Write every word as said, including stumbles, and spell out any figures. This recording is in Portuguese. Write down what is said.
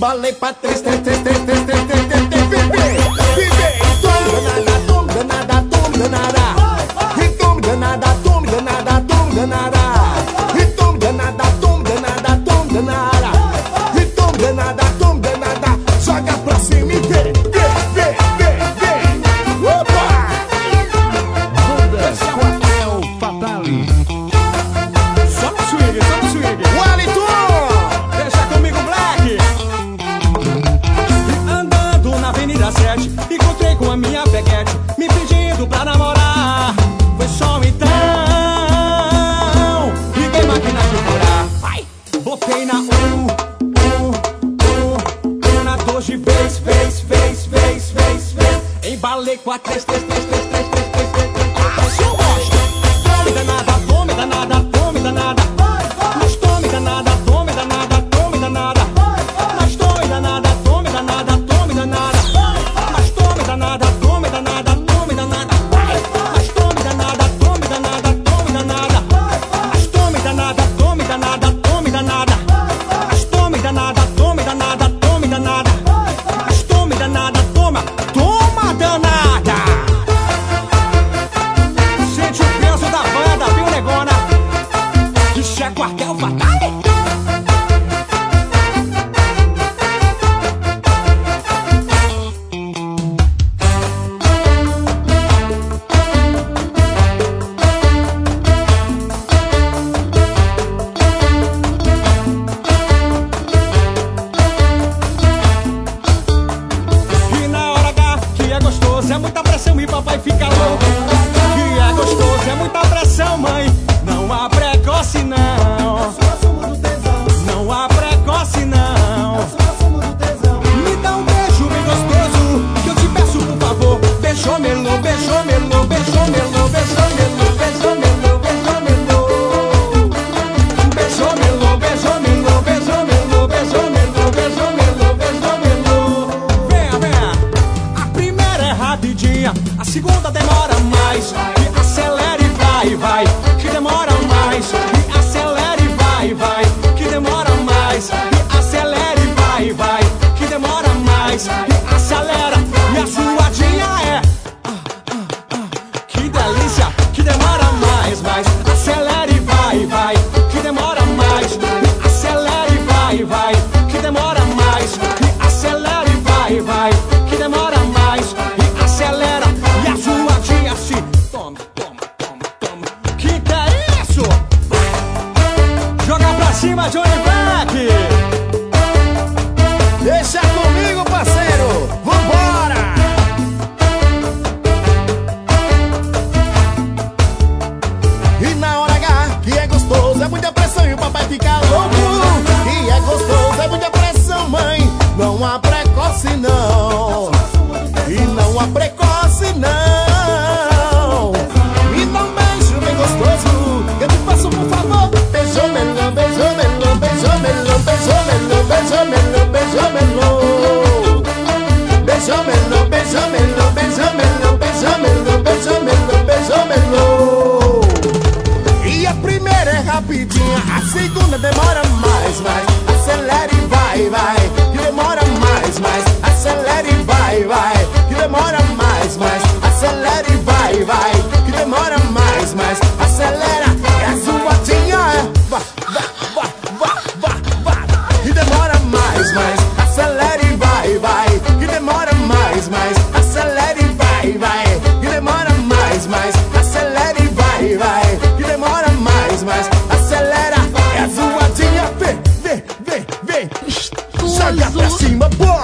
Embalei pra três, três, três, três, três, três, três, três, três, bebê, bebê. Tome danada, tome danada, tome danada. E tome danada, tome danada, tome danada. E tome danada, tome danada, tome danada. E tome danada, tome danada. Joga pra cima e vem, vem, vem, vem, vem. Opa! Esse é o Fatale. Só no swing, só no swing. Wellington! Deixa comigo, Black. Andando na Avenida sete, encontrei com a minha peguete, me pedindo pra namorar. Foi só então, liguei máquina de furar. Vai! Botei na um, um, um, um, na dois de vez, vez, vez, vez, vez, vez. Embalei com a três, três, três, três, três, três, três, três, três. Assim eu gosto. Tome danada, tome danada, tome danada. Mas tome danada, tome danada, tome danada. Mas tome danada, tome danada, tome danada. Mas tome danada, tome danada, tome danada. Mas tome danada, tome danada, tome danada. Mas tome danada, tome danada, tome danada. Mas tome danada, tome danada, tome danada. Mas tome danada, toma, toma danada. Sente o peso da banda, viu, negona? Isso é Quartel Fatale. E na hora H, que é gostoso, é muita pressão e papai fica louco. Que é gostoso, é muita pressão, mãe. Não há precoce, não. Não há precoce, não. Me dá um beijo bem gostoso, que eu te peço, por favor. Beijou, melô, beijou, melô, beijou, melô, beijou, melô, beijou, melô, beijou, melô. Beijou, melô, beijou, melô, beijou, melô, beijou, melô, beijou, melô, beijou, melô. Venha, venha. A primeira é rapidinha, a segunda demora mais. Que acelere e vai, vai. Que demora mais. Que acelere e vai, vai. Que demora mais. Que acelere e vai, vai. Que demora mais. Que acelera. E a suadinha é. Ah, ah, ah. Que delícia. Que demora mais, mais. Acelere e vai, vai. Que demora mais. Que acelere e vai, vai. Que demora mais. Que acelere e vai, vai. Que demora mais. Que acelera. E a suadinha assim. Toma, toma, toma, toma. Que que é isso? Joga pra cima, Johnny Black. Deixa comigo, parceiro. Vambora! E na hora H, que é gostoso, é muita pressão e o papai fica louco. Que é gostoso, é muita pressão, mãe. Não há precoce, não. E não há precoce, não. Me dá um beijo bem gostoso, que eu te faço, por favor. Beijou, melô, beijou, melô, beijou, melô, beijou, melô, beijou, melô, beijou, melô. Beijou, melô, beijou, melô, beijou, melô, beijou, melô, beijou, melô, beijou, melô. E a primeira é rapidinha, a segunda demora mais, mais. Acelere e vai, vai. Que demora mais, mais. Acelere e vai, vai. Que demora mais, mais. Acelere e vai, vai. Que demora mais, mais. Acelera. É a suadinha, é. Vá, vá, vá, vá, vá, vá. Que demora mais, mais. Acelere e vai, vai. Que demora mais, mais. Acelere e vai, vai. Que demora mais, mais. Acelere e vai, vai. Que demora mais, mais. Acelera. É a suadinha, vem, vem, vem, vem. Joga pra cima, boa.